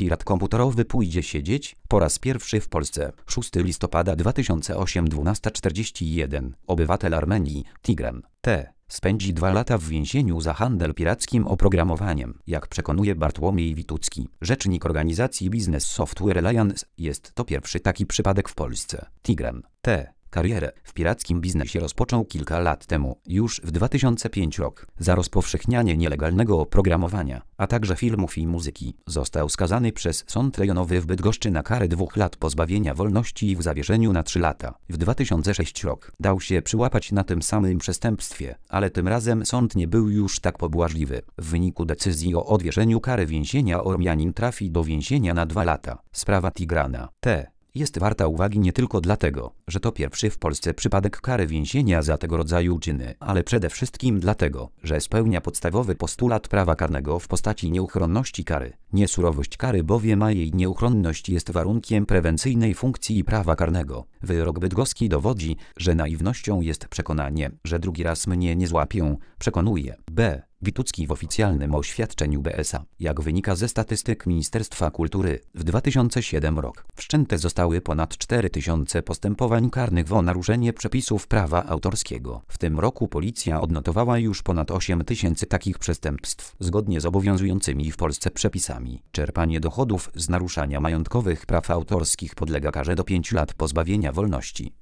Pirat komputerowy pójdzie siedzieć po raz pierwszy w Polsce. 6 listopada 2008, 12:41. Obywatel Armenii, Tigran T. spędzi 2 lata w więzieniu za handel pirackim oprogramowaniem. Jak przekonuje Bartłomiej Witucki, rzecznik organizacji Business Software Alliance, jest to pierwszy taki przypadek w Polsce. Tigran T. karierę w pirackim biznesie rozpoczął kilka lat temu, już w 2005 rok. Za rozpowszechnianie nielegalnego oprogramowania, a także filmów i muzyki, został skazany przez Sąd Rejonowy w Bydgoszczy na karę 2 lat pozbawienia wolności i w zawieszeniu na 3 lata. W 2006 rok dał się przyłapać na tym samym przestępstwie, ale tym razem sąd nie był już tak pobłażliwy. W wyniku decyzji o odwieszeniu kary więzienia Ormianin trafi do więzienia na 2 lata. Sprawa Tigrana T. jest warta uwagi nie tylko dlatego, że to pierwszy w Polsce przypadek kary więzienia za tego rodzaju czyny, ale przede wszystkim dlatego, że spełnia podstawowy postulat prawa karnego w postaci nieuchronności kary. Niesurowość kary bowiem, a jej nieuchronność jest warunkiem prewencyjnej funkcji prawa karnego. Wyrok bydgoski dowodzi, że naiwnością jest przekonanie, że drugi raz mnie nie złapią, przekonuje B. Witucki w oficjalnym oświadczeniu BSA. Jak wynika ze statystyk Ministerstwa Kultury, w 2007 rok wszczęte zostały ponad 4000 postępowań karnych o naruszenie przepisów prawa autorskiego. W tym roku policja odnotowała już ponad 8000 takich przestępstw, zgodnie z obowiązującymi w Polsce przepisami. Czerpanie dochodów z naruszania majątkowych praw autorskich podlega karze do 5 lat pozbawienia wolności.